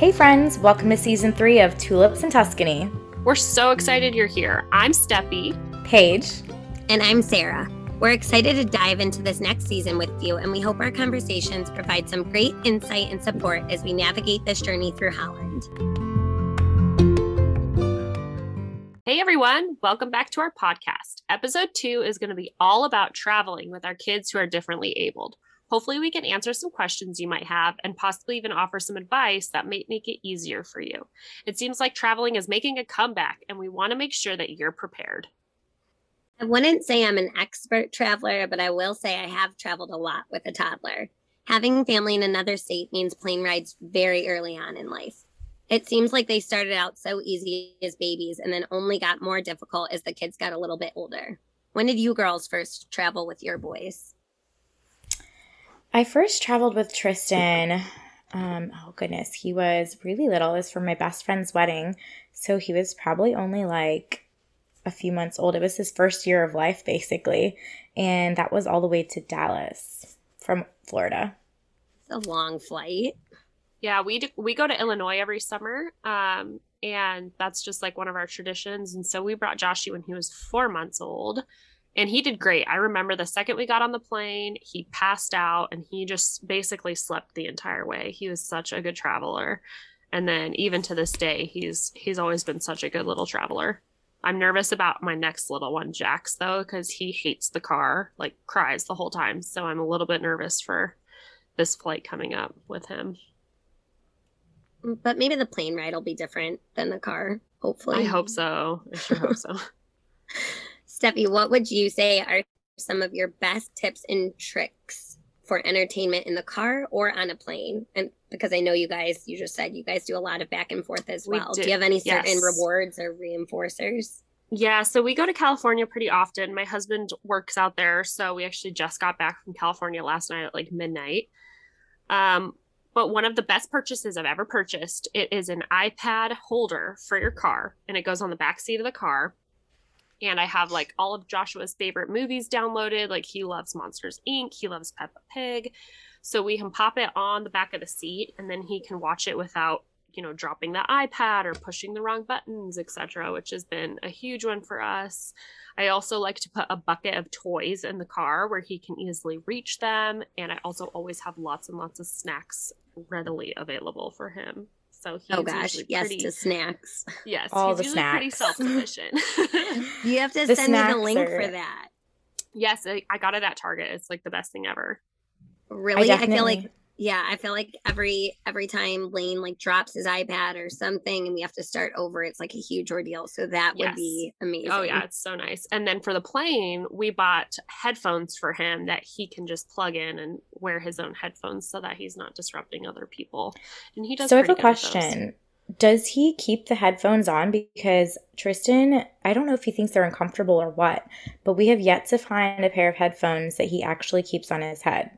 Hey friends, welcome to season 3 of Tulips in Tuscany. We're so excited you're here. I'm Steffi. Paige. And I'm Sarah. We're excited to dive into this next season with you, and we hope our conversations provide some great insight and support as we navigate this journey through Holland. Hey everyone, welcome back to our podcast. Episode 2 is going to be all about traveling with our kids who are differently abled. Hopefully we can answer some questions you might have and possibly even offer some advice that might make it easier for you. It seems like traveling is making a comeback, and we want to make sure that you're prepared. I wouldn't say I'm an expert traveler, but I will say I have traveled a lot with a toddler. Having family in another state means plane rides very early on in life. It seems like they started out so easy as babies and then only got more difficult as the kids got a little bit older. When did you girls first travel with your boys? I first traveled with Tristan. He was really little. It was for my best friend's wedding. So he was probably only like a few months old. It was his first year of life, basically. And that was all the way to Dallas from Florida. It's a long flight. Yeah, we go to Illinois every summer, and that's just like one of our traditions. And so we brought Joshy when he was 4 months old, and he did great. I remember the second we got on the plane, he passed out, and he just basically slept the entire way. He was such a good traveler. And then even to this day, he's always been such a good little traveler. I'm nervous about my next little one, Jax, though, because he hates the car, like cries the whole time. So I'm a little bit nervous for this flight coming up with him. But maybe the plane ride will be different than the car, hopefully. I hope so. I sure hope so. Steffi, what would you say are some of your best tips and tricks for entertainment in the car or on a plane? And because I know you just said you guys do a lot of back and forth as well. Do you have any certain rewards or reinforcers? Yeah, so we go to California pretty often. My husband works out there, so we actually just got back from California last night at like midnight. But one of the best purchases I've ever purchased, it is an iPad holder for your car, and it goes on the back seat of the car. And I have like all of Joshua's favorite movies downloaded. Like he loves Monsters, Inc. He loves Peppa Pig. So we can pop it on the back of the seat, and then he can watch it without, dropping the iPad or pushing the wrong buttons, etc., which has been a huge one for us. I also like to put a bucket of toys in the car where he can easily reach them. And I also always have lots and lots of snacks readily available for him. So he's yes to snacks. Yes, all he's the usually snacks. pretty self-sufficient. You have to send me the link for that. Yes, I got it at Target. It's like the best thing ever. Really? I feel like every time Lane like drops his iPad or something and we have to start over, it's like a huge ordeal. So that would be amazing. Oh yeah, it's so nice. And then for the plane, we bought headphones for him that he can just plug in and wear his own headphones so that he's not disrupting other people. And he does. So I have a question. Does he keep the headphones on? Because Tristan, I don't know if he thinks they're uncomfortable or what, but we have yet to find a pair of headphones that he actually keeps on his head.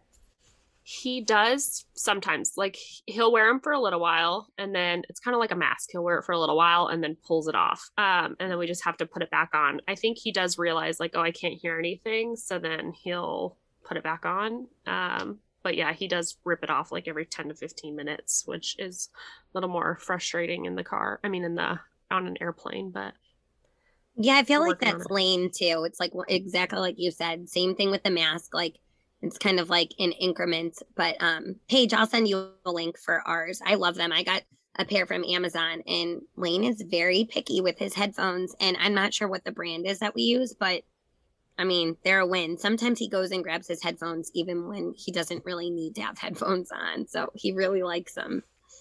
He does sometimes. Like he'll wear them for a little while, and then it's kind of like a mask. He'll wear it for a little while and then pulls it off. And then we just have to put it back on. I think he does realize like, oh, I can't hear anything. So then he'll put it back on. But yeah, he does rip it off like every 10 to 15 minutes, which is a little more frustrating in the car. I mean, on an airplane, but. Yeah, I feel like that's Lane too. It's like exactly like you said. Same thing with the mask. Like, it's kind of like in increments, but Paige, I'll send you a link for ours. I love them. I got a pair from Amazon, and Lane is very picky with his headphones, and I'm not sure what the brand is that we use, but I mean, they're a win. Sometimes he goes and grabs his headphones even when he doesn't really need to have headphones on, so he really likes them.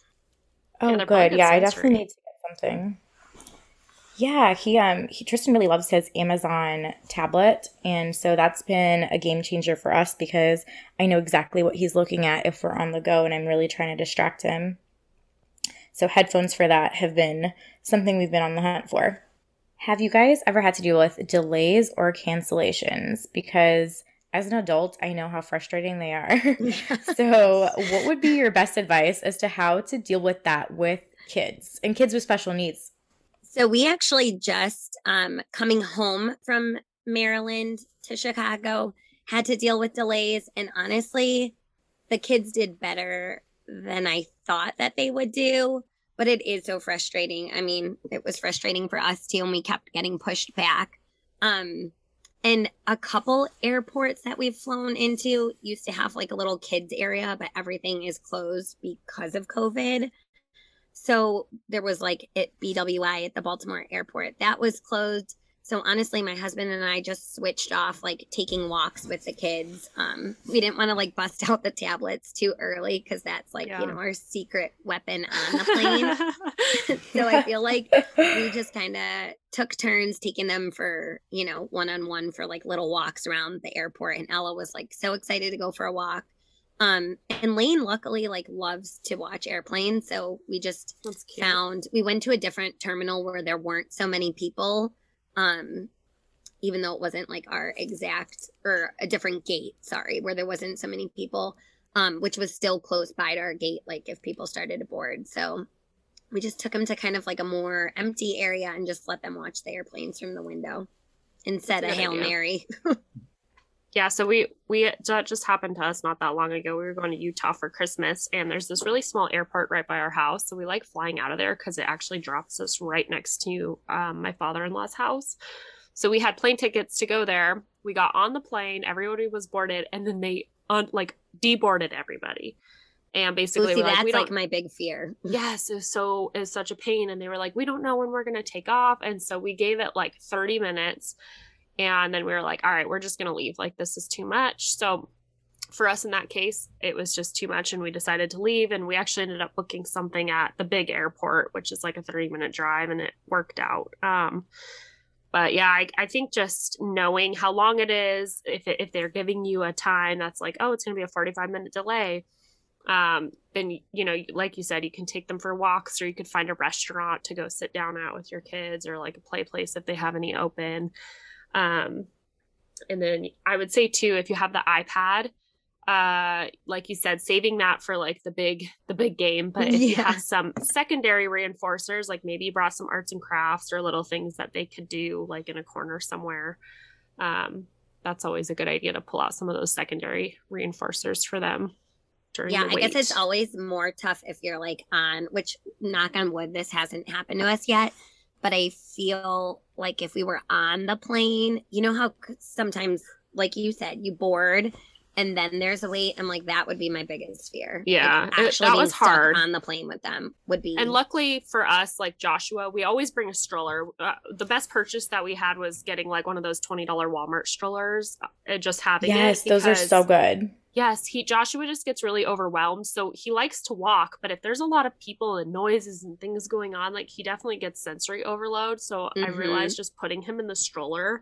Oh, good. Yeah, I definitely need to get something. Yeah, Tristan really loves his Amazon tablet, and so that's been a game changer for us because I know exactly what he's looking at if we're on the go and I'm really trying to distract him. So headphones for that have been something we've been on the hunt for. Have you guys ever had to deal with delays or cancellations? Because as an adult, I know how frustrating they are. So what would be your best advice as to how to deal with that with kids and kids with special needs? So we actually just coming home from Maryland to Chicago had to deal with delays. And honestly, the kids did better than I thought that they would do. but it is so frustrating. I mean, it was frustrating for us too, and we kept getting pushed back. And a couple airports that we've flown into used to have like a little kids area, but everything is closed because of COVID. So there was like at BWI at the Baltimore airport that was closed. So honestly, my husband and I just switched off like taking walks with the kids. We didn't want to like bust out the tablets too early because that's like, our secret weapon on the plane. So I feel like we just kind of took turns taking them for, one-on-one for like little walks around the airport. And Ella was like so excited to go for a walk. And Lane luckily like loves to watch airplanes. So we just we went to a different terminal where there weren't so many people. Even though it wasn't like our exact or a different gate, where there wasn't so many people, which was still close by to our gate, like if people started to board. So we just took them to kind of like a more empty area and just let them watch the airplanes from the window and said a Hail Mary. Yeah, so we that just happened to us not that long ago. We were going to Utah for Christmas, and there's this really small airport right by our house. So we like flying out of there because it actually drops us right next to my father-in-law's house. So we had plane tickets to go there. We got on the plane, everybody was boarded, and then they deboarded everybody. And basically, that's like my big fear. Yes, it was such a pain. And they were like, we don't know when we're going to take off. And so we gave it like 30 minutes. And then we were like, all right, we're just going to leave. Like, this is too much. So for us in that case, it was just too much. And we decided to leave. And we actually ended up booking something at the big airport, which is like a 30-minute drive. And it worked out. But yeah, I think just knowing how long it is, if they're giving you a time that's like, oh, it's going to be a 45-minute delay, then, like you said, you can take them for walks, or you could find a restaurant to go sit down at with your kids, or like a play place if they have any open. And then I would say too, if you have the iPad, like you said, saving that for like the big game. But if you have some secondary reinforcers, like maybe you brought some arts and crafts or little things that they could do like in a corner somewhere, that's always a good idea to pull out some of those secondary reinforcers for them. I guess it's always more tough if you're like which knock on wood, this hasn't happened to us yet. But I feel like if we were on the plane, you know how sometimes, like you said, you board and then there's a wait. I'm like, that would be my biggest fear. Yeah, like, actually that was hard on the plane with them would be. And luckily for us, like Joshua, we always bring a stroller. The best purchase that we had was getting like one of those $20 Walmart strollers. Just having yes, those are so good. Yes, Joshua just gets really overwhelmed. So he likes to walk, but if there's a lot of people and noises and things going on, like he definitely gets sensory overload. So I realized just putting him in the stroller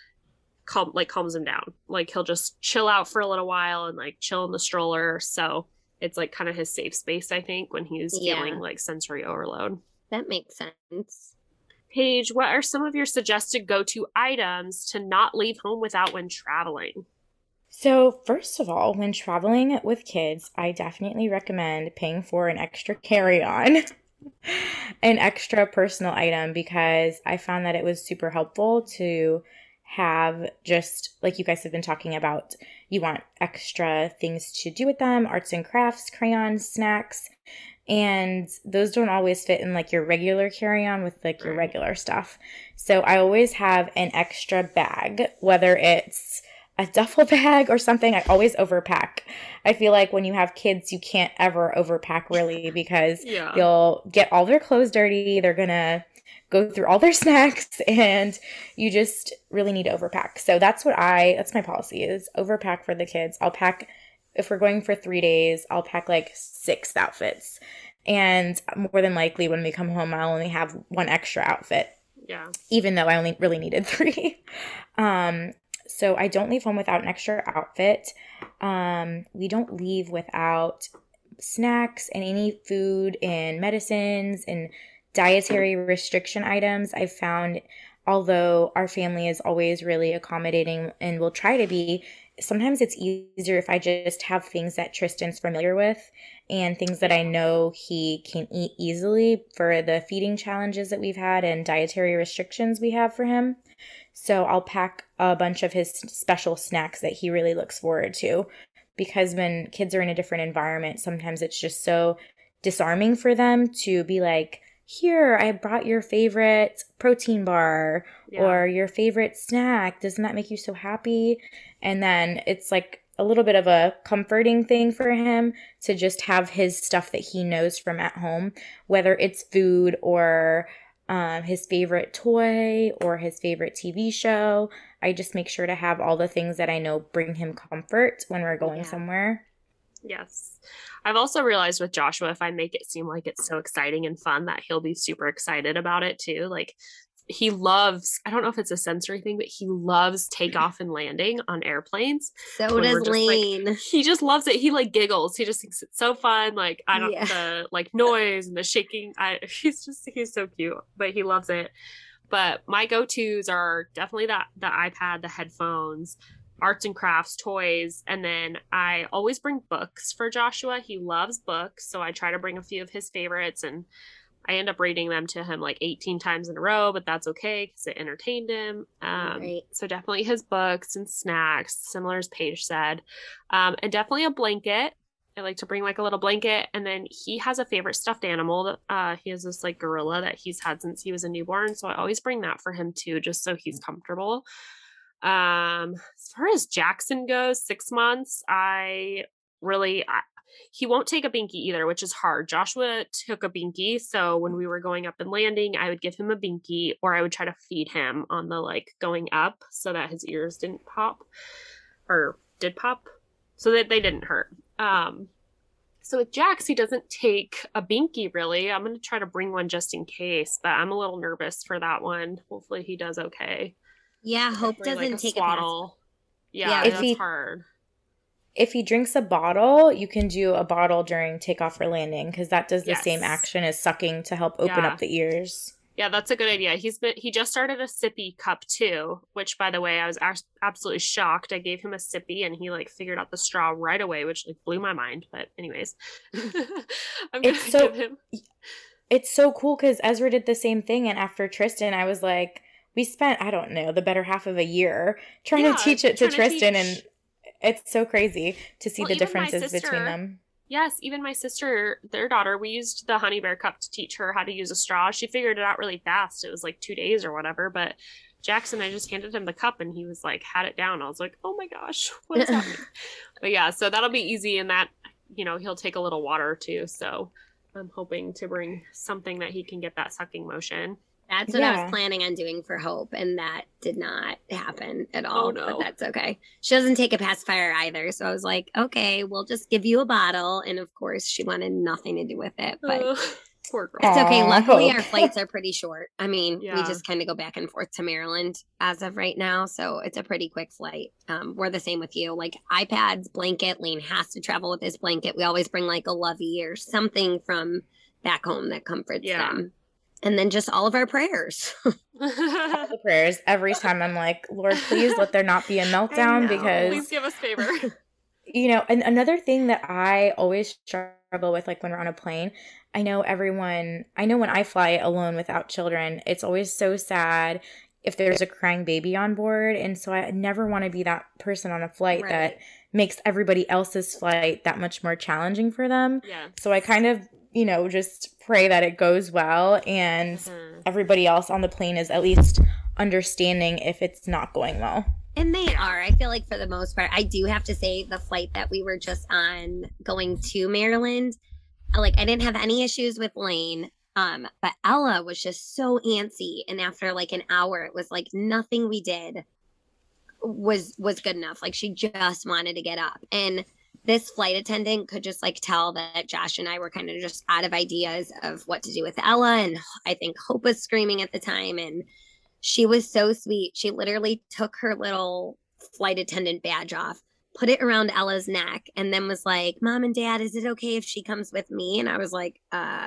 calms him down. Like he'll just chill out for a little while and like chill in the stroller. So it's like kind of his safe space, I think, when he's feeling like sensory overload. That makes sense. Paige, what are some of your suggested go-to items to not leave home without when traveling? So first of all, when traveling with kids, I definitely recommend paying for an extra carry-on, an extra personal item, because I found that it was super helpful to have, just like you guys have been talking about, you want extra things to do with them, arts and crafts, crayons, snacks, and those don't always fit in like your regular carry-on with like your regular stuff. So I always have an extra bag, whether it's a duffel bag or something. I always overpack. I feel like when you have kids, you can't ever overpack really, because you'll get all their clothes dirty. They're going to go through all their snacks, and you just really need to overpack. So that's my policy, is overpack for the kids. I'll pack, if we're going for 3 days, I'll pack like 6 outfits. And more than likely when we come home, I'll only have 1 extra outfit. Yeah. Even though I only really needed 3. So I don't leave home without an extra outfit. We don't leave without snacks and any food and medicines and dietary restriction items. I've found, although our family is always really accommodating and will try to be, sometimes it's easier if I just have things that Tristan's familiar with and things that I know he can eat easily for the feeding challenges that we've had and dietary restrictions we have for him. So I'll pack a bunch of his special snacks that he really looks forward to, because when kids are in a different environment, sometimes it's just so disarming for them to be like, here, I brought your favorite protein bar or your favorite snack. Doesn't that make you so happy? And then it's like a little bit of a comforting thing for him to just have his stuff that he knows from at home, whether it's food or his favorite toy or his favorite TV show. I just make sure to have all the things that I know bring him comfort when we're going somewhere. Yes. I've also realized with Joshua, if I make it seem like it's so exciting and fun, that he'll be super excited about it too. Like he loves, I don't know if it's a sensory thing, but he loves takeoff and landing on airplanes. So does Lane. Like, he just loves it. He like giggles. He just thinks it's so fun. Like I don't the like noise and the shaking. He's so cute, but he loves it. But my go-tos are definitely the iPad, the headphones, arts and crafts, toys, and then I always bring books for Joshua. He loves books, so I try to bring a few of his favorites, and I end up reading them to him like 18 times in a row, but that's okay because it entertained him. So definitely his books and snacks, similar as Paige said, and definitely a blanket. I like to bring like a little blanket, and then he has a favorite stuffed animal. He has this like gorilla that he's had since he was a newborn, so I always bring that for him too, just so he's comfortable. As far as Jackson goes, 6 months, he won't take a binky either, which is hard. Joshua took a binky, so when we were going up and landing, I would give him a binky, or I would try to feed him on the like going up so that his ears didn't pop, or did pop, so that they didn't hurt. So with Jax, he doesn't take a binky really. I'm going to try to bring one just in case, but I'm a little nervous for that one. Hopefully he does okay. Yeah, Hope doesn't take a swaddle. Yeah, that's hard. If he drinks a bottle, you can do a bottle during takeoff or landing because that does the same action as sucking to help open up the ears. Yeah, that's a good idea. He just started a sippy cup too, which by the way, I was absolutely shocked. I gave him a sippy and he like figured out the straw right away, which like blew my mind. But anyways, It's so cool because Ezra did the same thing, and after Tristan, I was like, we spent, I don't know, the better half of a year trying to teach it to Tristan, and it's so crazy to see the differences between them. Yes, even my sister, their daughter, we used the Honey Bear cup to teach her how to use a straw. She figured it out really fast. It was like 2 days or whatever, but Jackson, I just handed him the cup and he was like, had it down. I was like, oh my gosh, what is happening? But yeah, so that'll be easy, and that, he'll take a little water too. So I'm hoping to bring something that he can get that sucking motion. That's what I was planning on doing for Hope, and that did not happen at all. Oh, no. But that's okay. She doesn't take a pacifier either, so I was like, okay, we'll just give you a bottle. And of course, she wanted nothing to do with it. But poor girl. It's okay. Luckily, our flights are pretty short. I mean, we just kind of go back and forth to Maryland as of right now, so it's a pretty quick flight. We're the same with you. Like iPads, blanket. Lane has to travel with his blanket. We always bring like a lovey or something from back home that comforts them. And then just all of our prayers. All the prayers. Every time I'm like, Lord, please let there not be a meltdown because... Please give us favor. And another thing that I always struggle with, like when we're on a plane, I know when I fly alone without children, it's always so sad if there's a crying baby on board. And so I never want to be that person on a flight that makes everybody else's flight that much more challenging for them. Yeah. So I kind of, just pray that it goes well and everybody else on the plane is at least understanding if it's not going well. And they are. I feel like for the most part, I do have to say the flight that we were just on going to Maryland, like I didn't have any issues with Lane, but Ella was just so antsy. And after like an hour, it was like nothing we did was good enough. Like she just wanted to get up. And this flight attendant could just like tell that Josh and I were kind of just out of ideas of what to do with Ella. And I think Hope was screaming at the time. And she was so sweet. She literally took her little flight attendant badge off, put it around Ella's neck, and then was like, Mom and Dad, is it okay if she comes with me? And I was like,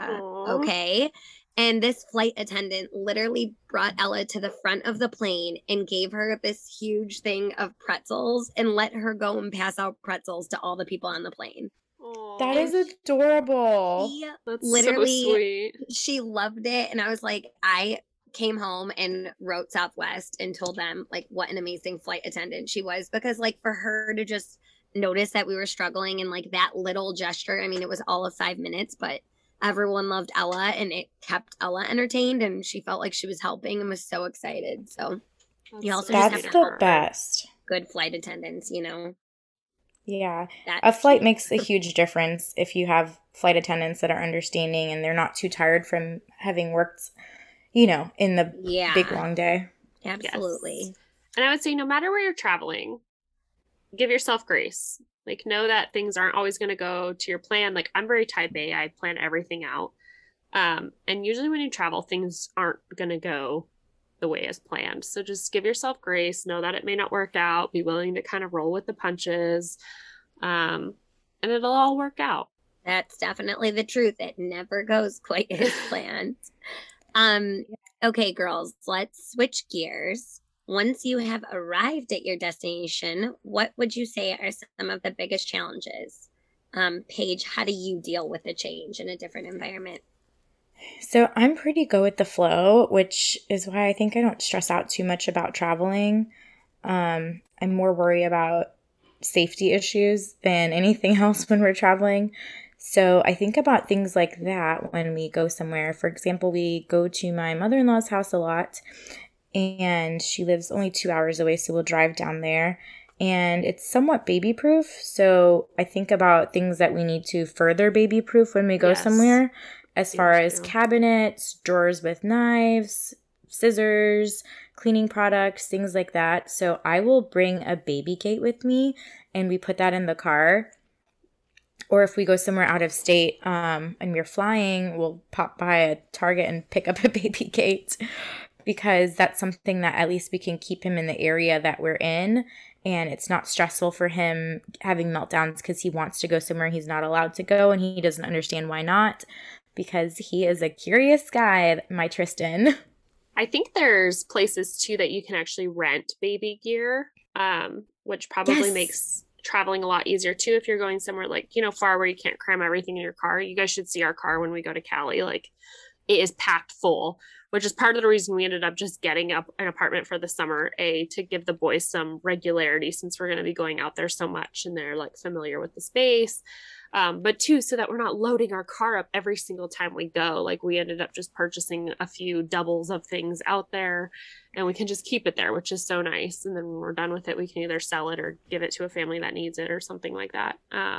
okay. And this flight attendant literally brought Ella to the front of the plane and gave her this huge thing of pretzels and let her go and pass out pretzels to all the people on the plane. Aww. That is adorable. That's literally, so sweet. She loved it. And I was like, I came home and wrote Southwest and told them like what an amazing flight attendant she was, because like for her to just notice that we were struggling and like that little gesture, I mean, it was all of 5 minutes, but everyone loved Ella, and it kept Ella entertained, and she felt like she was helping and was so excited. So you also just have That's the best. Good flight attendants, you know. Yeah. A flight makes a huge difference if you have flight attendants that are understanding and they're not too tired from having worked, you know, in the big long day. Absolutely. Yes. And I would say no matter where you're traveling, give yourself grace. Like, know that things aren't always going to go to your plan. Like, I'm very type A. I plan everything out. And usually when you travel, things aren't going to go the way as planned. So just give yourself grace. Know that it may not work out. Be willing to kind of roll with the punches. And it'll all work out. That's definitely the truth. It never goes quite as planned. Okay, girls, let's switch gears. Once you have arrived at your destination, what would you say are some of the biggest challenges? Paige, how do you deal with a change in a different environment? So I'm pretty go with the flow, which is why I think I don't stress out too much about traveling. I'm more worried about safety issues than anything else when we're traveling. So I think about things like that when we go somewhere. For example, we go to my mother-in-law's house a lot, and she lives only 2 hours away, so we'll drive down there. And it's somewhat baby-proof, so I think about things that we need to further baby-proof when we go somewhere, as far as cabinets, drawers with knives, scissors, cleaning products, things like that. So I will bring a baby gate with me, and we put that in the car. Or if we go somewhere out of state and we're flying, we'll pop by a Target and pick up a baby gate, because that's something that at least we can keep him in the area that we're in, and it's not stressful for him having meltdowns because he wants to go somewhere he's not allowed to go and he doesn't understand why not, because he is a curious guy, my Tristan. I think there's places too that you can actually rent baby gear, which probably makes traveling a lot easier too if you're going somewhere like, you know, far where you can't cram everything in your car. You guys should see our car when we go to Cali. Like, it is packed full, which is part of the reason we ended up just getting up an apartment for the summer, to give the boys some regularity since we're going to be going out there so much and they're like familiar with the space. But two, so that we're not loading our car up every single time we go. Like, we ended up just purchasing a few doubles of things out there, and we can just keep it there, which is so nice. And then when we're done with it, we can either sell it or give it to a family that needs it or something like that.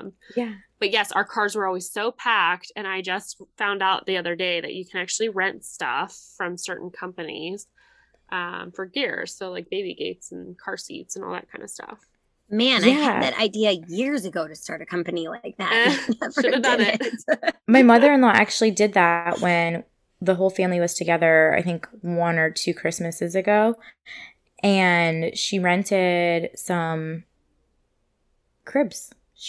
But yes, our cars were always so packed. And I just found out the other day that you can actually rent stuff from certain companies for gear. So like baby gates and car seats and all that kind of stuff. Man, I had that idea years ago to start a company like that. Should have done it. My mother-in-law actually did that when the whole family was together, I think 1 or 2 Christmases ago. And she rented some cribs.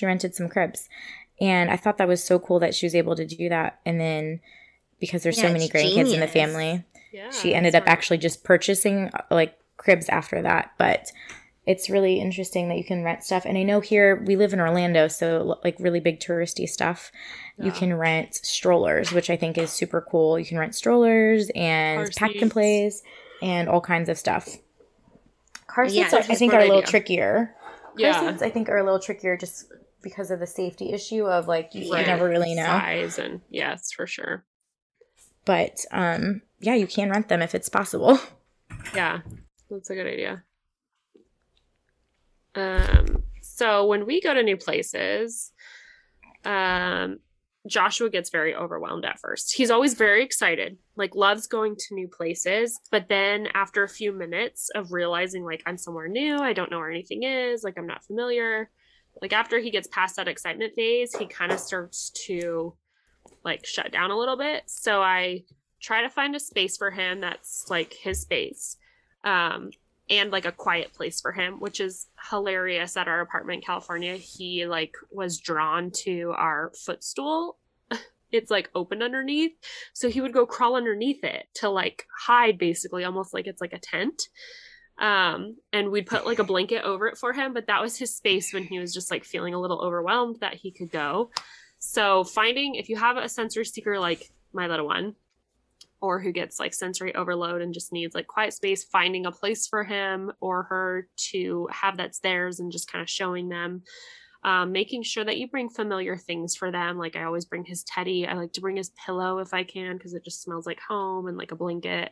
And I thought that was so cool that she was able to do that. And then because there's so many grandkids in the family, she ended up actually just purchasing like cribs after that. But it's really interesting that you can rent stuff. And I know here we live in Orlando, so like really big touristy stuff. You can rent strollers, which I think is super cool. You can rent strollers and pack and plays and all kinds of stuff. Car seats, I think, are a little trickier. Car seats, I think, are a little trickier just because of the safety issue of like you never really know size, and yes, for sure. But you can rent them if it's possible. Yeah, that's a good idea. So when we go to new places, Joshua gets very overwhelmed at first. He's always very excited, like loves going to new places. But then after a few minutes of realizing like I'm somewhere new, I don't know where anything is, like I'm not familiar. Like after he gets past that excitement phase, he kind of starts to like shut down a little bit. So I try to find a space for him that's like his space. And like a quiet place for him, which is hilarious. At our apartment in California, he like was drawn to our footstool. It's like open underneath. So he would go crawl underneath it to like hide, basically, almost like it's like a tent. And we'd put like a blanket over it for him, but that was his space when he was just like feeling a little overwhelmed that he could go. So finding, if you have a sensory seeker like my little one, or who gets like sensory overload and just needs like quiet space, finding a place for him or her to have that's theirs and just kind of showing them Making sure that you bring familiar things for them. Like I always bring his teddy. I like to bring his pillow if I can, because it just smells like home, and like a blanket.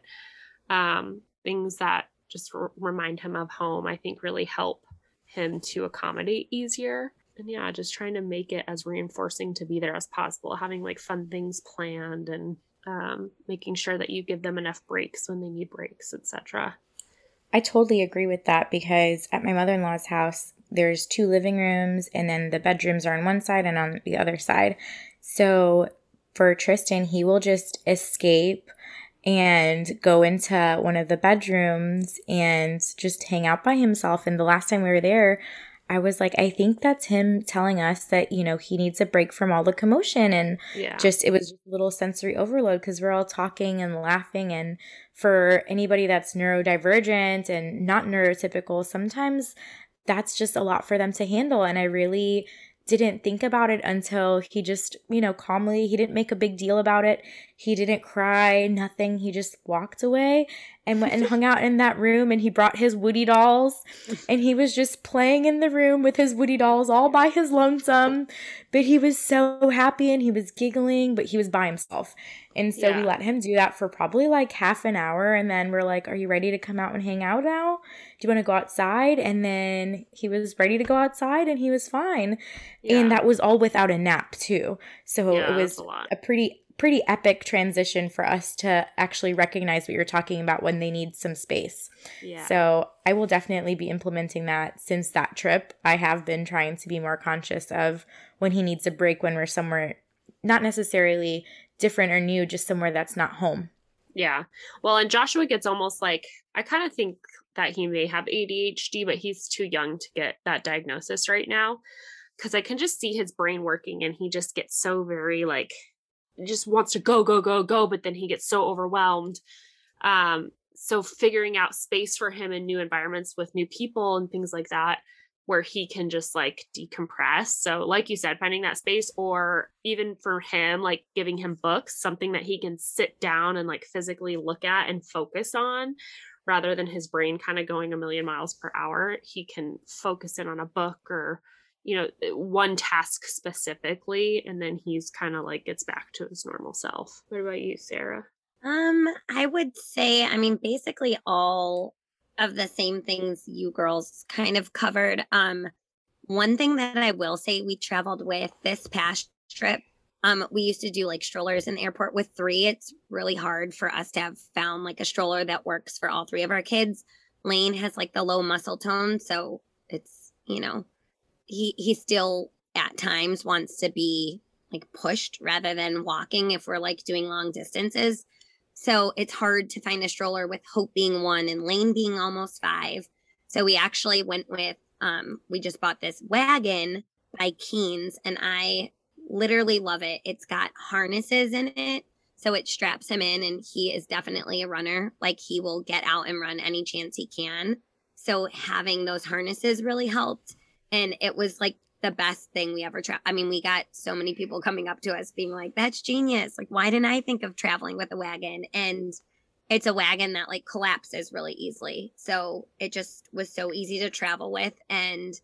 Things that just remind him of home, I think really help him to accommodate easier. And yeah, just trying to make it as reinforcing to be there as possible, having like fun things planned, and making sure that you give them enough breaks when they need breaks, etc. I totally agree with that, because at my mother-in-law's house, there's 2 living rooms, and then the bedrooms are on one side and on the other side. So for Tristan, he will just escape and go into one of the bedrooms and just hang out by himself. And the last time we were there, I was like, I think that's him telling us that, you know, he needs a break from all the commotion. And just, it was just a little sensory overload, because we're all talking and laughing. And for anybody that's neurodivergent and not neurotypical, sometimes that's just a lot for them to handle. And I really didn't think about it until he just, you know, calmly, he didn't make a big deal about it. He didn't cry, nothing. He just walked away and went and hung out in that room, and he brought his Woody dolls, and he was just playing in the room with his Woody dolls all by his lonesome. But he was so happy, and he was giggling, but he was by himself. And so we let him do that for probably like half an hour. And then we're like, are you ready to come out and hang out now? Do you want to go outside? And then he was ready to go outside, and he was fine. And that was all without a nap too. So it was a pretty epic transition for us to actually recognize what you're talking about when they need some space. So I will definitely be implementing that. Since that trip, I have been trying to be more conscious of when he needs a break, when we're somewhere not necessarily different or new, just somewhere that's not home. Yeah. Well, and Joshua gets almost like, I kind of think that he may have ADHD, but he's too young to get that diagnosis right now, because I can just see his brain working, and he just gets so very like, just wants to go, go, go, go, but then he gets so overwhelmed. So figuring out space for him in new environments with new people and things like that, where he can just like decompress. So like you said, finding that space, or even for him, like giving him books, something that he can sit down and like physically look at and focus on, rather than his brain kind of going a million miles per hour. He can focus in on a book, or, you know, one task specifically, and then he's kind of like gets back to his normal self. What about you, Sarah? I would say, I mean, basically all of the same things you girls kind of covered. One thing that I will say, we traveled with this past trip. We used to do like strollers in the airport with 3. It's really hard for us to have found like a stroller that works for all 3 of our kids. Lane has like the low muscle tone, so it's, you know, he still at times wants to be like pushed rather than walking if we're like doing long distances. So it's hard to find a stroller with Hope being 1 and Lane being almost 5. So we actually went with, we just bought this wagon by Keen's, and I literally love it. It's got harnesses in it, so it straps him in, and he is definitely a runner. Like he will get out and run any chance he can. So having those harnesses really helped. And it was like the best thing we ever tried. I mean, we got so many people coming up to us being like, that's genius. Like, why didn't I think of traveling with a wagon? And it's a wagon that like collapses really easily. So it just was so easy to travel with. And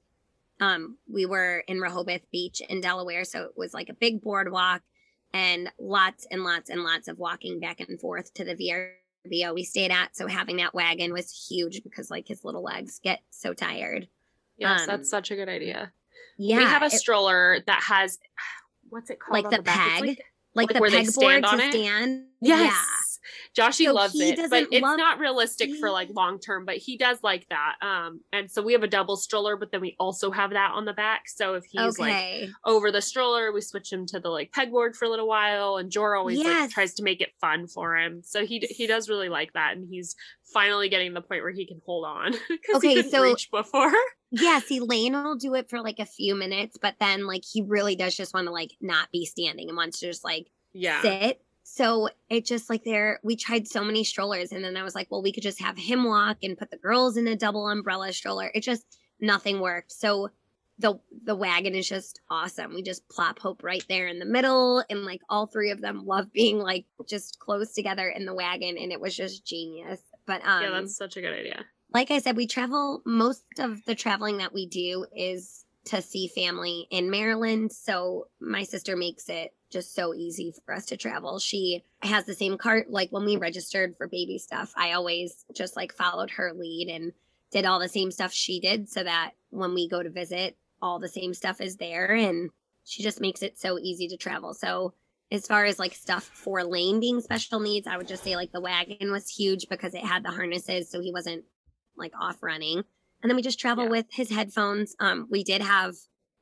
we were in Rehoboth Beach in Delaware. So it was like a big boardwalk, and lots and lots and lots of walking back and forth to the VRBO we stayed at. So having that wagon was huge, because like his little legs get so tired. Yes, that's such a good idea. Yeah, we have a stroller that has, what's it called? Like the peg, like the where peg they stand board on to it. stand. Yes. Yeah. Joshy So loves he it, but doesn't it's love- not realistic for like long term, but he does like that. And so we have a double stroller, but then we also have that on the back. So if he's like over the stroller, we switch him to the like pegboard for a little while, and Jor always like tries to make it fun for him. So he does really like that, and he's finally getting the point where he can hold on, because he couldn't reach before. Yeah, see, Lane will do it for like a few minutes, but then like he really does just want to like not be standing and wants to just like sit. So it just like we tried so many strollers, and then I was like, well, we could just have him walk and put the girls in a double umbrella stroller. It just, nothing worked. So the wagon is just awesome. We just plop Hope right there in the middle, and like all 3 of them love being like just close together in the wagon, and it was just genius. But yeah, that's such a good idea. Like I said, most of the traveling that we do is to see family in Maryland. So my sister makes it just so easy for us to travel. She has the same cart. Like when we registered for baby stuff, I always just like followed her lead and did all the same stuff she did so that when we go to visit, all the same stuff is there. And she just makes it so easy to travel. So as far as like stuff for Lane being special needs, I would just say like the wagon was huge because it had the harnesses. So he wasn't like off running. And then we just travel with his headphones. We did have,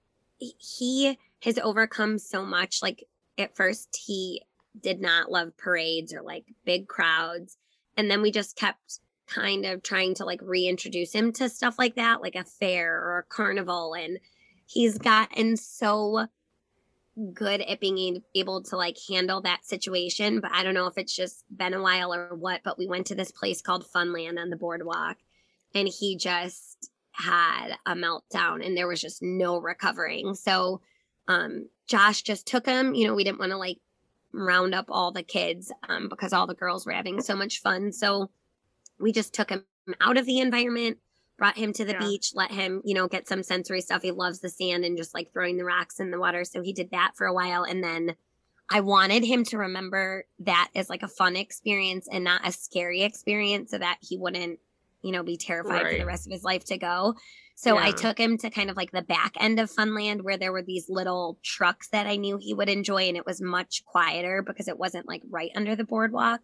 he has overcome so much. Like at first he did not love parades or like big crowds. And then we just kept kind of trying to like reintroduce him to stuff like that, like a fair or a carnival. And he's gotten so good at being able to like handle that situation. But I don't know if it's just been a while or what, but we went to this place called Funland on the boardwalk and he just had a meltdown and there was just no recovering. So Josh just took him. You know, we didn't want to like round up all the kids because all the girls were having so much fun. So we just took him out of the environment, brought him to the beach, let him, you know, get some sensory stuff. He loves the sand and just like throwing the rocks in the water. So he did that for a while. And then I wanted him to remember that as like a fun experience and not a scary experience so that he wouldn't, you know, be terrified for the rest of his life to go. So I took him to kind of like the back end of Funland where there were these little trucks that I knew he would enjoy. And it was much quieter because it wasn't like right under the boardwalk.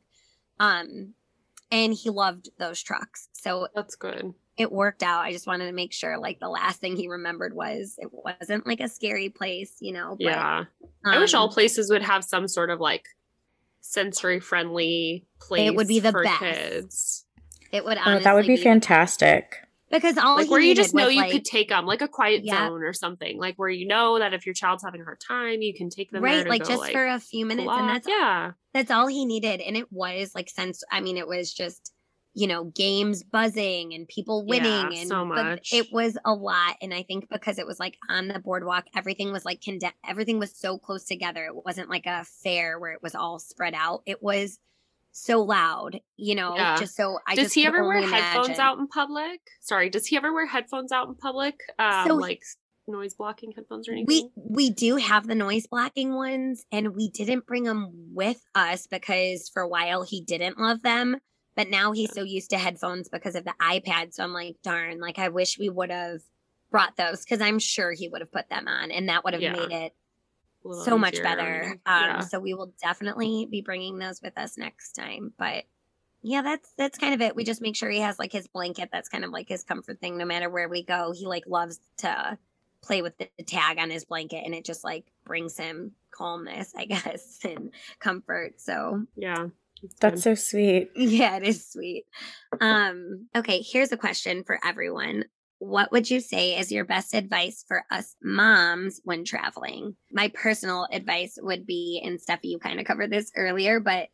And he loved those trucks. So that's good. It worked out. I just wanted to make sure like the last thing he remembered was it wasn't like a scary place, you know. But, I wish all places would have some sort of like sensory friendly place. It would be the for best. Kids. It would honestly that would be fantastic. Because all like where you just know you like, could take them like a quiet zone or something, like where you know that if your child's having a hard time, you can take them there to like go, just like, for a few minutes, cool and that's all he needed. And it was like it was just, you know, games buzzing and people winning and so much. But it was a lot. And I think because it was like on the boardwalk, everything was like everything was so close together. It wasn't like a fair where it was all spread out. It was so loud, you know, just so does he ever wear headphones out in public? Sorry, does he ever wear headphones out in public? Like noise blocking headphones or anything? We do have the noise blocking ones and we didn't bring them with us because for a while he didn't love them. But now he's so used to headphones because of the iPad. So I'm like, darn, like I wish we would have brought those because I'm sure he would have put them on and that would have made it so much better. So we will definitely be bringing those with us next time. But yeah, that's kind of it. We just make sure he has like his blanket. That's kind of like his comfort thing. No matter where we go, he like loves to play with the tag on his blanket and it just like brings him calmness, I guess, and comfort. So yeah. That's so sweet. Yeah, it is sweet. Okay, here's a question for everyone. What would you say is your best advice for us moms when traveling? My personal advice would be, and Steffi, you kind of covered this earlier, but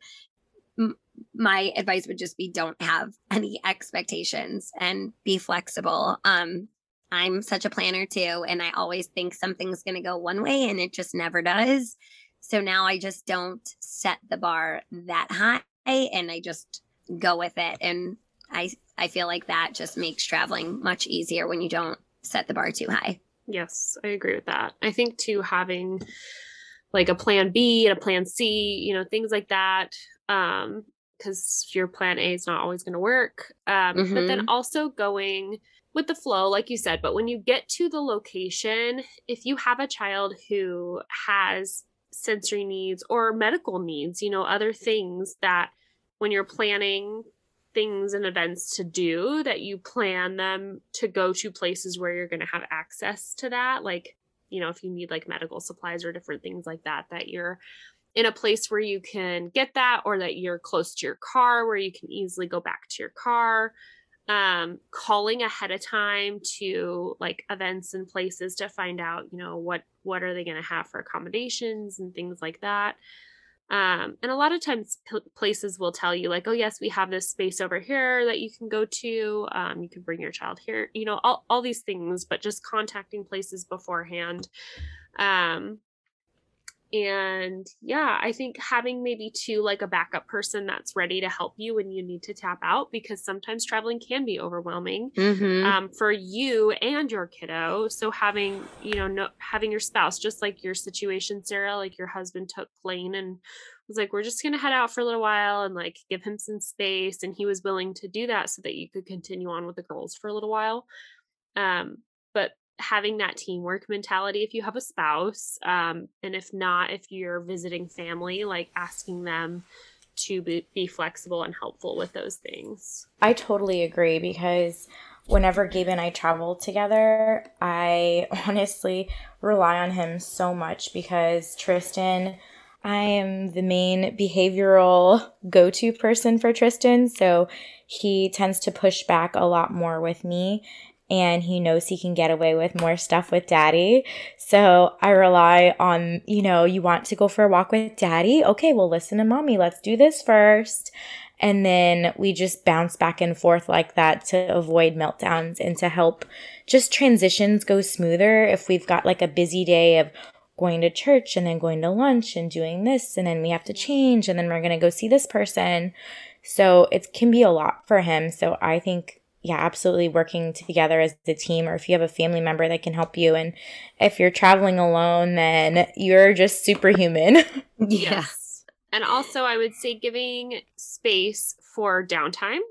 my advice would just be don't have any expectations and be flexible. I'm such a planner too, and I always think something's going to go one way and it just never does. So now I just don't set the bar that high and I just go with it. And I feel like that just makes traveling much easier when you don't set the bar too high. Yes, I agree with that. I think too, having like a plan B and a plan C, you know, things like that. Because your plan A is not always going to work. But then also going with the flow, like you said, but when you get to the location, if you have a child who has sensory needs or medical needs, you know, other things that when you're planning things and events to do, that you plan them to go to places where you're going to have access to that. Like, you know, if you need like medical supplies or different things like that, that you're in a place where you can get that, or that you're close to your car where you can easily go back to your car. Calling ahead of time to like events and places to find out, you know, what are they going to have for accommodations and things like that. And a lot of times places will tell you like, oh yes, we have this space over here that you can go to. You can bring your child here, you know, all these things, but just contacting places beforehand. And yeah, I think having maybe two, like a backup person that's ready to help you when you need to tap out, because sometimes traveling can be overwhelming for you and your kiddo. So having, having your spouse, just like your situation, Sarah, like your husband took Lane and was like, we're just going to head out for a little while and like give him some space. And he was willing to do that so that you could continue on with the girls for a little while. But having that teamwork mentality if you have a spouse, and if not, if you're visiting family, like asking them to be flexible and helpful with those things. I totally agree, because whenever Gabe and I travel together, I honestly rely on him so much, because Tristan, I am the main behavioral go-to person for Tristan, so he tends to push back a lot more with me. And he knows he can get away with more stuff with daddy. So I rely on, you want to go for a walk with daddy? Okay, well, listen to mommy. Let's do this first. And then we just bounce back and forth like that to avoid meltdowns and to help just transitions go smoother. If we've got like a busy day of going to church and then going to lunch and doing this, and then we have to change, and then we're going to go see this person. So it can be a lot for him. So I think, yeah, absolutely working together as a team, or if you have a family member that can help you. And if you're traveling alone, then you're just superhuman. Yes. And also I would say giving space for downtime.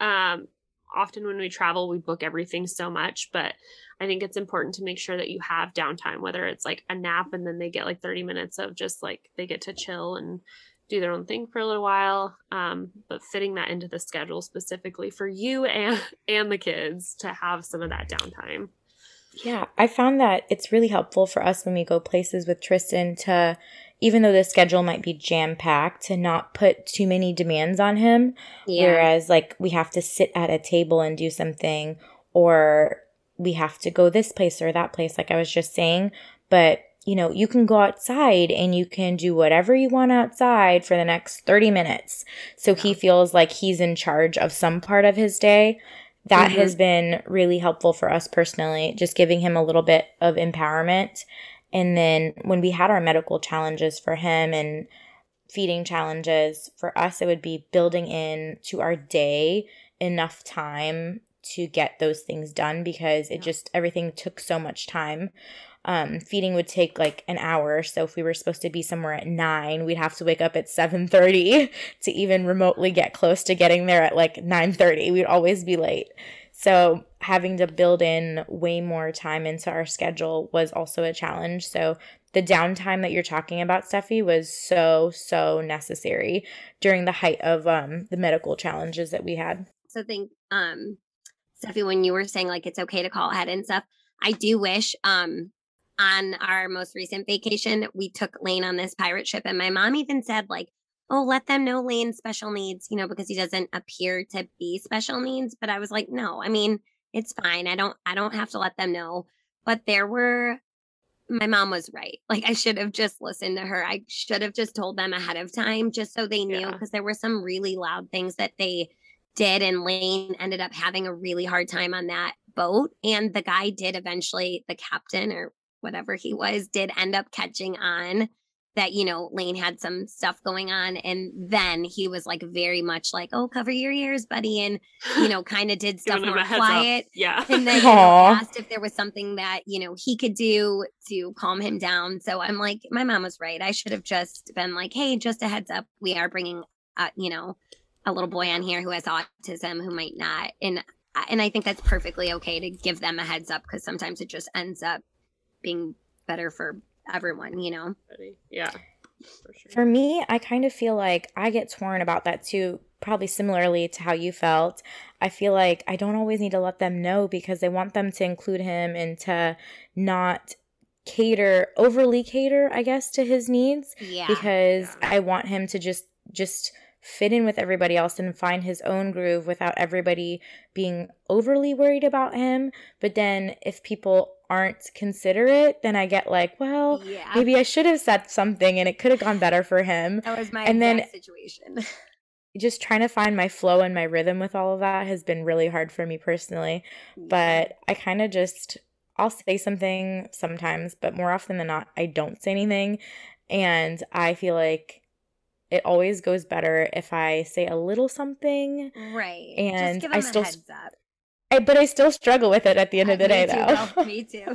Often when we travel, we book everything so much, but I think it's important to make sure that you have downtime, whether it's like a nap and then they get like 30 minutes of just like they get to chill and do their own thing for a little while, but fitting that into the schedule specifically for you and the kids to have some of that downtime. Yeah, I found that it's really helpful for us when we go places with Tristan to, even though the schedule might be jam-packed, to not put too many demands on him. Yeah. Whereas like we have to sit at a table and do something, or we have to go this place or that place, like I was just saying. But you can go outside and you can do whatever you want outside for the next 30 minutes. So he feels like he's in charge of some part of his day. That has been really helpful for us personally, just giving him a little bit of empowerment. And then when we had our medical challenges for him and feeding challenges, for us, it would be building in to our day enough time to get those things done, because it just, everything took so much time. Feeding would take like an hour. So if we were supposed to be somewhere at 9, we'd have to wake up at 7:30 to even remotely get close to getting there at like 9:30. We'd always be late. So having to build in way more time into our schedule was also a challenge. So the downtime that you're talking about, Steffi, was so necessary during the height of the medical challenges that we had. So I think, Steffi, when you were saying like it's okay to call ahead and stuff, I do wish on our most recent vacation, we took Lane on this pirate ship, and my mom even said like, oh, let them know Lane's special needs, because he doesn't appear to be special needs. But I was like, no, I mean, it's fine. I don't have to let them know. But my mom was right. Like I should have just listened to her. I should have just told them ahead of time, just so they knew, because there were some really loud things that they did. And Lane ended up having a really hard time on that boat. And the guy did eventually, the captain or whatever he was, did end up catching on that, Lane had some stuff going on. And then he was like very much like, oh, cover your ears, buddy. And, kind of did stuff more quiet. Yeah. And then asked if there was something that, he could do to calm him down. So I'm like, my mom was right. I should have just been like, hey, just a heads up. We are bringing, a little boy on here who has autism, who might not. And I think that's perfectly okay to give them a heads up, because sometimes it just ends up being better for everyone, Yeah. For sure. For me, I kind of feel like I get torn about that too, probably similarly to how you felt. I feel like I don't always need to let them know, because I want them to include him and to not overly cater, I guess, to his needs. Yeah. Because I want him to just fit in with everybody else and find his own groove without everybody being overly worried about him. But then if people aren't considerate, then I get like, well, maybe I should have said something and it could have gone better for him. That was my exact situation. Just trying to find my flow and my rhythm with all of that has been really hard for me personally. Yeah. But I kind of I'll say something sometimes, but more often than not, I don't say anything. And I feel like it always goes better if I say a little something. Right. And just give them a heads up. But I still struggle with it at the end of the day, though. Me too.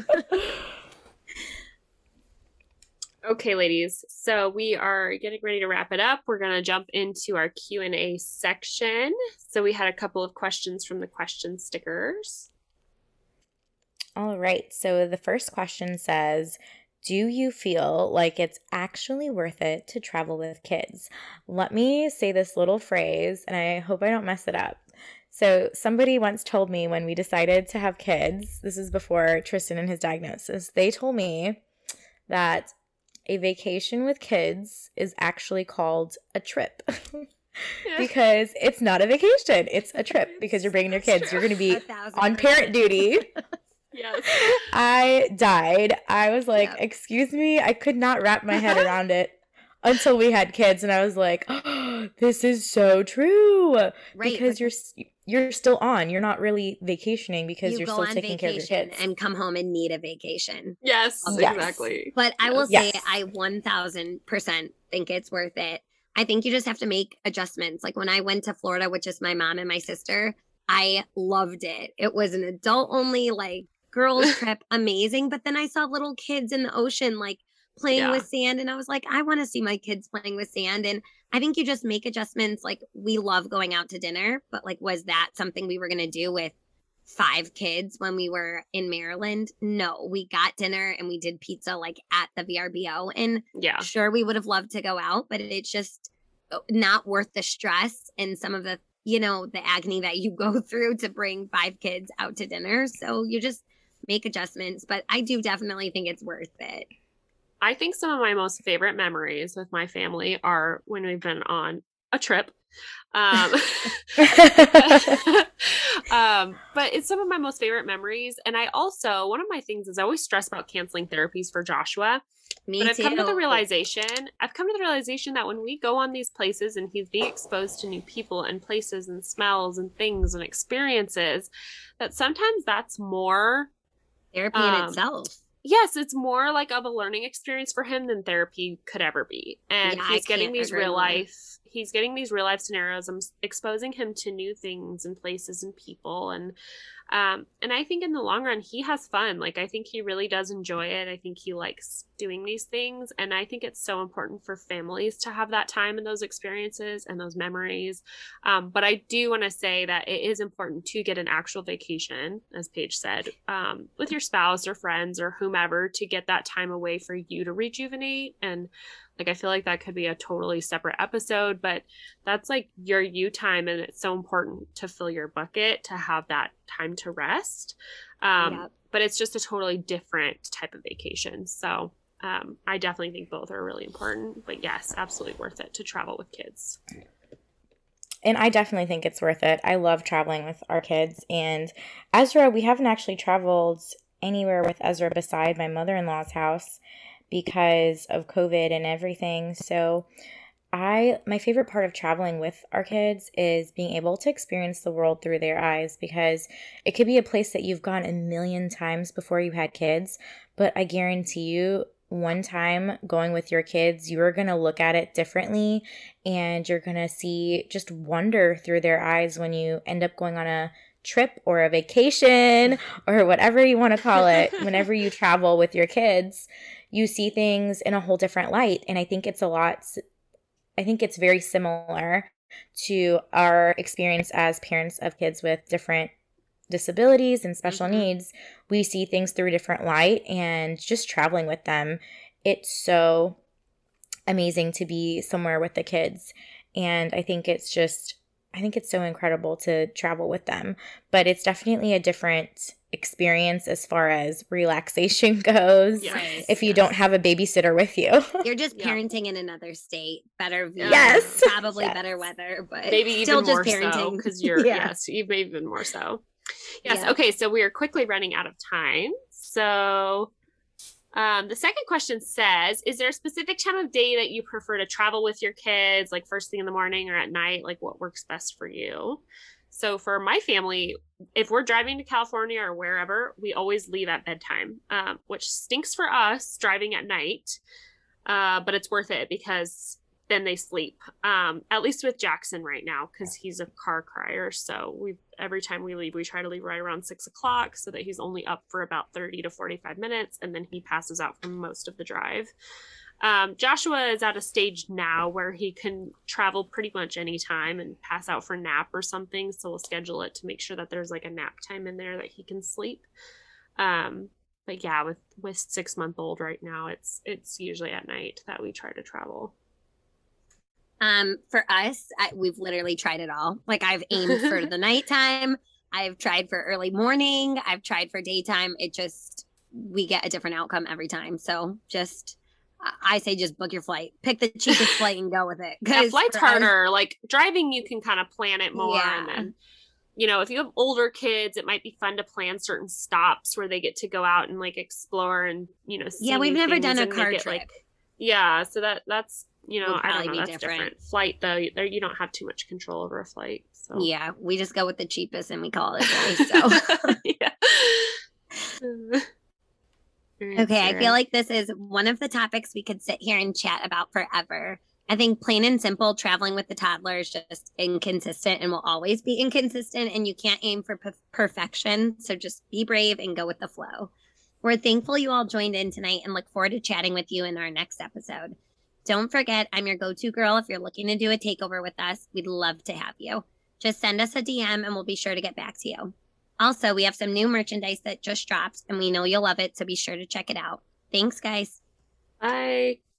Okay, ladies. So we are getting ready to wrap it up. We're going to jump into our Q&A section. So we had a couple of questions from the question stickers. All right. So the first question says, do you feel like it's actually worth it to travel with kids? Let me say this little phrase, and I hope I don't mess it up. So somebody once told me when we decided to have kids, this is before Tristan and his diagnosis, they told me that a vacation with kids is actually called a trip. Because it's not a vacation, it's a trip because you're bringing your kids. You're going to be on parent duty. Yes. I died. I was like, excuse me? I could not wrap my head around it until we had kids. And I was like, oh, this is so true. Right. Because you're still on. You're not really vacationing because you're still taking care of your kids. And come home and need a vacation. Yes, exactly. But I will say I 1000% think it's worth it. I think you just have to make adjustments. Like when I went to Florida with just my mom and my sister, I loved it. It was an adult only, like, girls trip, amazing. But then I saw little kids in the ocean, like playing with sand. And I was like, I want to see my kids playing with sand. And I think you just make adjustments. Like we love going out to dinner, but like, was that something we were going to do with 5 kids when we were in Maryland? No, we got dinner and we did pizza like at the VRBO. And sure, we would have loved to go out, but it's just not worth the stress and some of the, the agony that you go through to bring 5 kids out to dinner. So you just make adjustments, but I do definitely think it's worth it. I think some of my most favorite memories with my family are when we've been on a trip. But it's some of my most favorite memories. And I also, one of my things is I always stress about canceling therapies for Joshua. But I've come to the realization that when we go on these places and he's being exposed to new people and places and smells and things and experiences, that sometimes that's more therapy in itself. Yes, it's more like of a learning experience for him than therapy could ever be. And he's getting these real life scenarios. I'm exposing him to new things and places and people. And I think in the long run, he has fun. Like, I think he really does enjoy it. I think he likes doing these things. And I think it's so important for families to have that time and those experiences and those memories. But I do want to say that it is important to get an actual vacation, as Paige said, with your spouse or friends or whomever, to get that time away for you to rejuvenate. And like, I feel like that could be a totally separate episode, but that's like your you time. And it's so important to fill your bucket to have that time to rest. But it's just a totally different type of vacation. So I definitely think both are really important, but yes, absolutely worth it to travel with kids. And I definitely think it's worth it. I love traveling with our kids. And Ezra, we haven't actually traveled anywhere with Ezra beside my mother-in-law's house because of COVID and everything. So my favorite part of traveling with our kids is being able to experience the world through their eyes, because it could be a place that you've gone a million times before you had kids, but I guarantee you, one time going with your kids, you're going to look at it differently and you're going to see just wonder through their eyes when you end up going on a trip or a vacation or whatever you want to call it. Whenever you travel with your kids, you see things in a whole different light. And I think it's very similar to our experience as parents of kids with different disabilities and special needs. We see things through a different light, and just traveling with them, it's so amazing to be somewhere with the kids. And I think it's so incredible to travel with them, but it's definitely a different experience as far as relaxation goes. Yes, if you don't have a babysitter with you. You're just parenting in another state, better view, probably better weather, but maybe still even more just parenting. so because you're you've made even more so. Yes. Yeah. Okay. So we are quickly running out of time. So the second question says, is there a specific time of day that you prefer to travel with your kids, like first thing in the morning or at night? Like, what works best for you? So for my family, if we're driving to California or wherever, we always leave at bedtime, which stinks for us driving at night. But it's worth it because then they sleep. At least with Jackson right now, because he's a car crier. So every time we leave, we try to leave right around 6 o'clock so that he's only up for about 30 to 45 minutes, and then he passes out for most of the drive. Joshua is at a stage now where he can travel pretty much anytime and pass out for a nap or something. So we'll schedule it to make sure that there's like a nap time in there that he can sleep. But yeah, with 6-month-old right now, it's usually at night that we try to travel. For us, we've literally tried it all. Like I've aimed for the nighttime. I've tried for early morning. I've tried for daytime. We get a different outcome every time. So I say just book your flight. Pick the cheapest flight and go with it. Yeah, flight's harder. Like driving, you can kind of plan it more. Yeah. And then, if you have older kids, it might be fun to plan certain stops where they get to go out and like explore and, see. Yeah, we've never done a car trip. So that's, I don't know, that's different. Flight, though, you don't have too much control over a flight. So. Yeah, we just go with the cheapest and we call it a day. So. Yeah. Okay, I feel like this is one of the topics we could sit here and chat about forever. I think plain and simple, traveling with the toddler is just inconsistent and will always be inconsistent, and you can't aim for perfection. So just be brave and go with the flow. We're thankful you all joined in tonight and look forward to chatting with you in our next episode. Don't forget, I'm your go-to girl if you're looking to do a takeover with us. We'd love to have you. Just send us a DM and we'll be sure to get back to you. Also, we have some new merchandise that just dropped and we know you'll love it, so be sure to check it out. Thanks, guys. Bye.